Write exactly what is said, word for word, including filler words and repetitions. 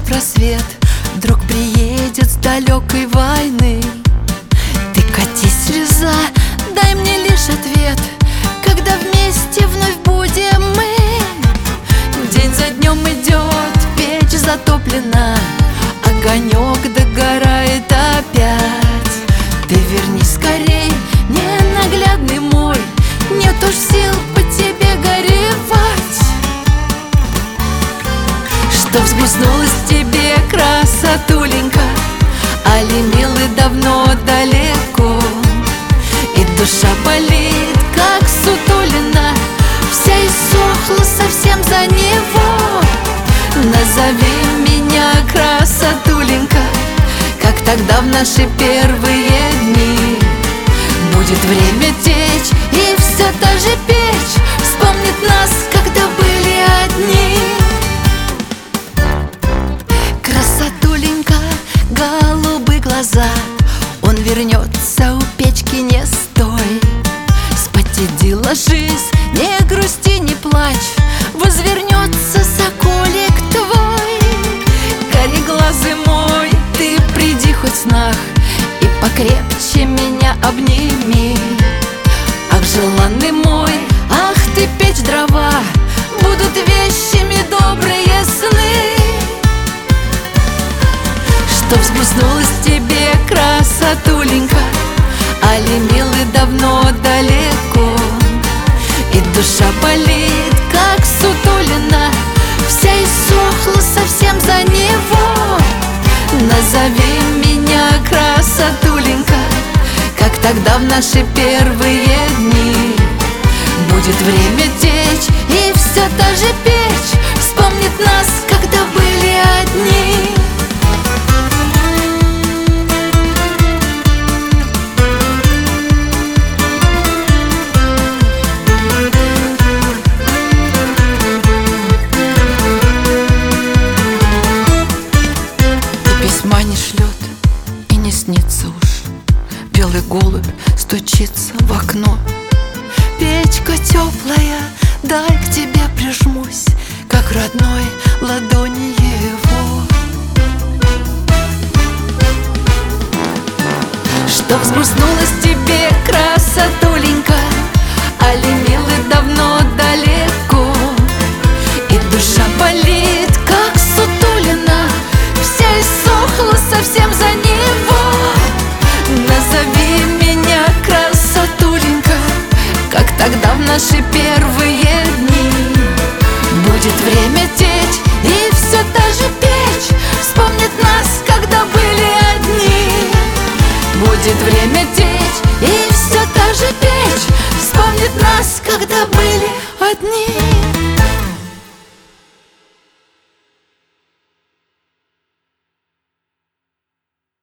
просвет, друг приедет с далекой войны. Ты катись, слеза, дай мне лишь ответ, когда вместе вновь будем мы. День за днем идет, печь затоплена, огонек догорает опять. Ты вернись скорей, ненаглядный мой, нет уж сил по тебе горевать. Что взгрустнулась тебе красотуленька, али милый давно далеко, и душа болит, как сутулина, вся иссохла совсем за него. Назови меня красотуленька, как тогда в наши первые дни. Будет время течь, и все та же печь вспомнит нас, когда были одни. Красотуленька, голубые глаза, он вернется, у печки не стой. Спотеди ложись, не грусти, не плачь, возвернется соколик твой. Кореглазый мой, ты приди хоть в снах и покрепче меня обними. Ах, желанный мой, ах ты, печь дрова, будут вещами добрые сны. Что взгрустнулась тебе красотуленька, али милый давно далеко, и душа болит, как сутулина, вся иссохла совсем за него. Назови меня красотуленька, как тогда в наши первые дни. Будет время течь, и все та же печь вспомнит нас, когда были одни. Письма не шлет и не снится уж, белый голубь стучится в окно. Печка теплая, дай к тебе прижмусь, как родной ладони его. Что взгрустнулась тебе красотуленька, али милый давно далеко, и душа болит, как сутулина, вся иссохла совсем за него. Назови меня красотуленька, как тогда в наши первые дни. Будет время течь, и все та же печь вспомнит нас, когда были одни. Будет время течь, и все та же печь вспомнит нас, когда были одни.